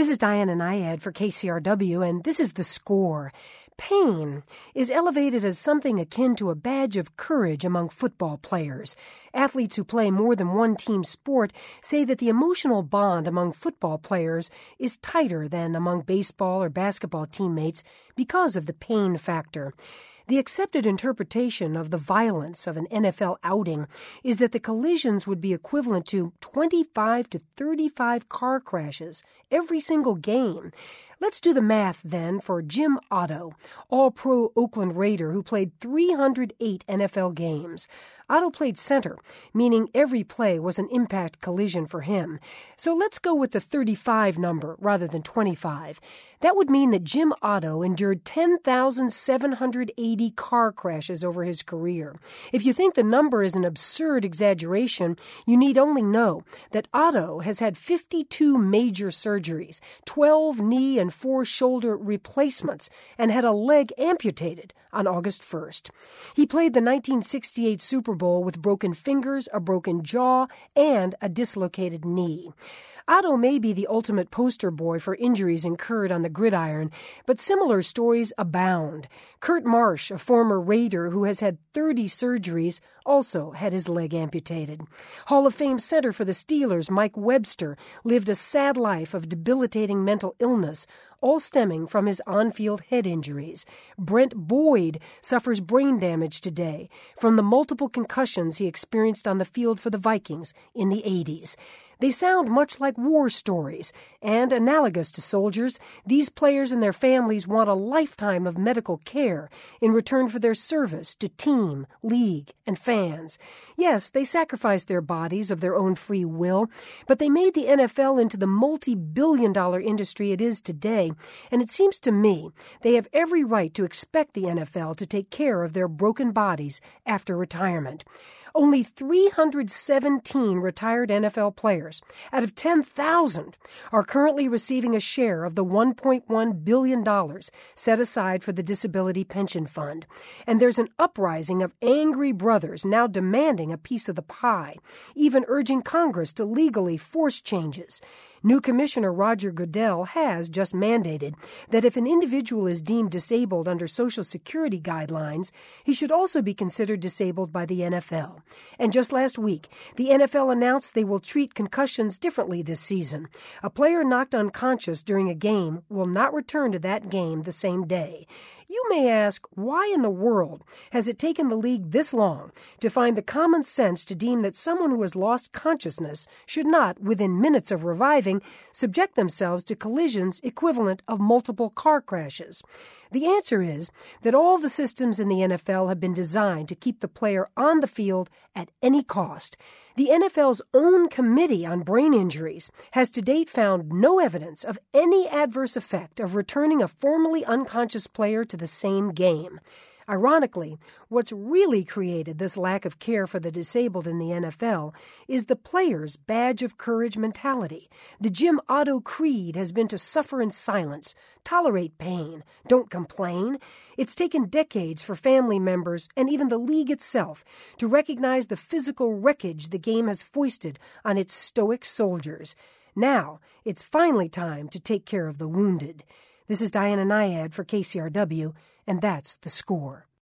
This is Diana Nyad for KCRW, and this is The Score. Pain is elevated as something akin to a badge of courage among football players. Athletes who play more than one team sport say that the emotional bond among football players is tighter than among baseball or basketball teammates because of the pain factor. The accepted interpretation of the violence of an NFL outing is that the collisions would be equivalent to 25 to 35 car crashes every single game. Let's do the math then for Jim Otto, all-pro Oakland Raider who played 308 NFL games. Otto played center, meaning every play was an impact collision for him. So let's go with the 35 number rather than 25. That would mean that Jim Otto endured 10,780 car crashes over his career. If you think the number is an absurd exaggeration, you need only know that Otto has had 52 major surgeries, 12 knee and 4 shoulder replacements, and had a leg amputated on August 1st. He played the 1968 Super Bowl with broken fingers, a broken jaw, and a dislocated knee. Otto may be the ultimate poster boy for injuries incurred on the gridiron, but similar stories abound. Kurt Marsh, a former Raider who has had 30 surgeries, also had his leg amputated. Hall of Fame center for the Steelers, Mike Webster, lived a sad life of debilitating mental illness, all stemming from his on-field head injuries. Brent Boyd suffers brain damage today from the multiple concussions he experienced on the field for the Vikings in the 80s. They sound much like war stories, and analogous to soldiers, these players and their families want a lifetime of medical care in return for their service to team, league, and fans. Yes, they sacrificed their bodies of their own free will, but they made the NFL into the multi-billion-dollar industry it is today, and it seems to me they have every right to expect the NFL to take care of their broken bodies after retirement. Only 317 retired NFL players out of 10,000 are currently receiving a share of the $1.1 billion set aside for the Disability Pension Fund. And there's an uprising of angry brothers now demanding a piece of the pie, even urging Congress to legally force changes. New Commissioner Roger Goodell has just mandated that if an individual is deemed disabled under Social Security guidelines, he should also be considered disabled by the NFL. And just last week, the NFL announced they will treat concussions differently this season. A player knocked unconscious during a game will not return to that game the same day. You may ask, why in the world has it taken the league this long to find the common sense to deem that someone who has lost consciousness should not, within minutes of reviving, subject themselves to collisions equivalent of multiple car crashes? The answer is that all the systems in the NFL have been designed to keep the player on the field at any cost. The NFL's own Committee on Brain Injuries has to date found no evidence of any adverse effect of returning a formerly unconscious player to the same game. Ironically, what's really created this lack of care for the disabled in the NFL is the players' badge of courage mentality. The Jim Otto creed has been to suffer in silence, tolerate pain, don't complain. It's taken decades for family members and even the league itself to recognize the physical wreckage the game has foisted on its stoic soldiers. Now, it's finally time to take care of the wounded. This is Diana Nyad for KCRW, and that's The Score.